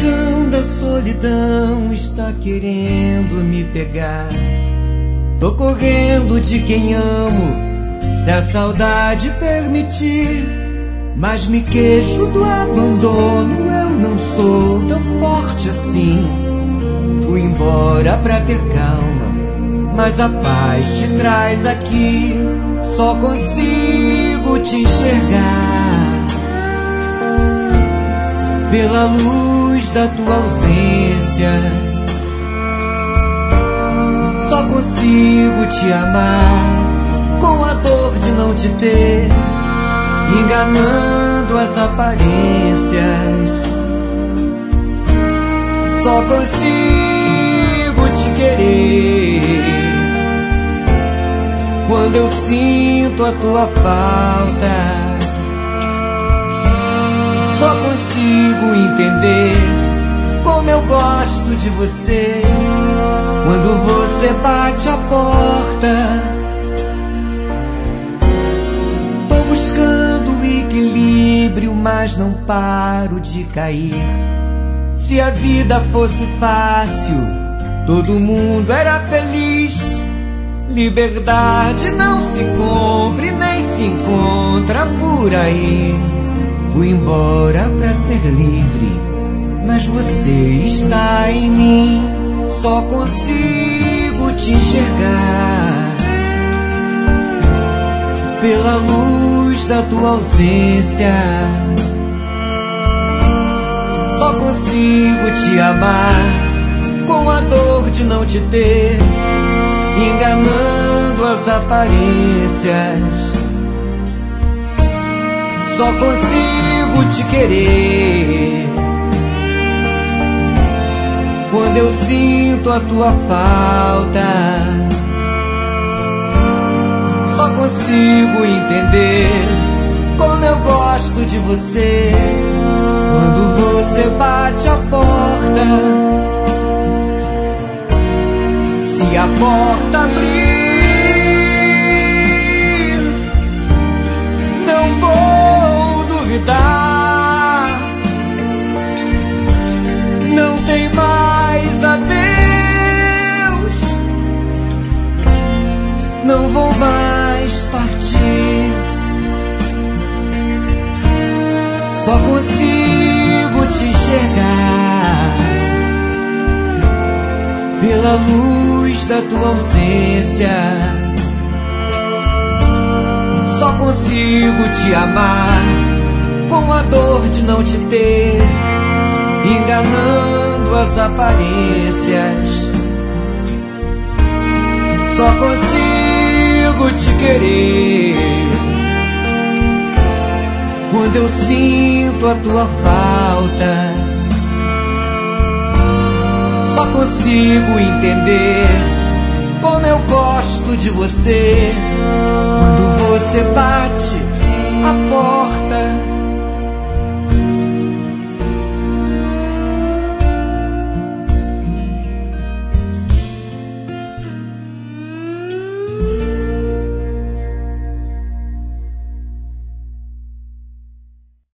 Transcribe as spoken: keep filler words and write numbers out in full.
furacão da solidão está querendo me pegar. Tô correndo de quem amo, se a saudade permitir. Mas me queixo do abandono, eu não sou tão forte assim. Fui embora pra ter calma, mas a paz te traz aqui. Só consigo te enxergar pela luz da tua ausência. Só consigo te amar com a dor de não te ter, enganando as aparências. Só consigo te querer quando eu sinto a tua falta. Só consigo entender como eu gosto de você quando você bate a porta. Tô buscando equilíbrio, mas não paro de cair. Se a vida fosse fácil, todo mundo era feliz. Liberdade não se compra e nem se encontra por aí. Fui embora pra ser livre, mas você está em mim. Só consigo te enxergar pela luz da tua ausência. Só consigo te amar com a dor de não te ter, enganando as aparências. Só consigo te querer quando eu sinto a tua falta. Só consigo entender como eu gosto de você quando você bate a porta. Se a porta abrir, não vou duvidar. Não tem mais adeus, não vou mais partir. Só consigo te enxergar pela luz da tua ausência. Só consigo te amar com a dor de não te ter, enganando as aparências. Só consigo te querer quando eu sinto a tua falta. Só consigo entender como eu gosto de você quando você bate a porta.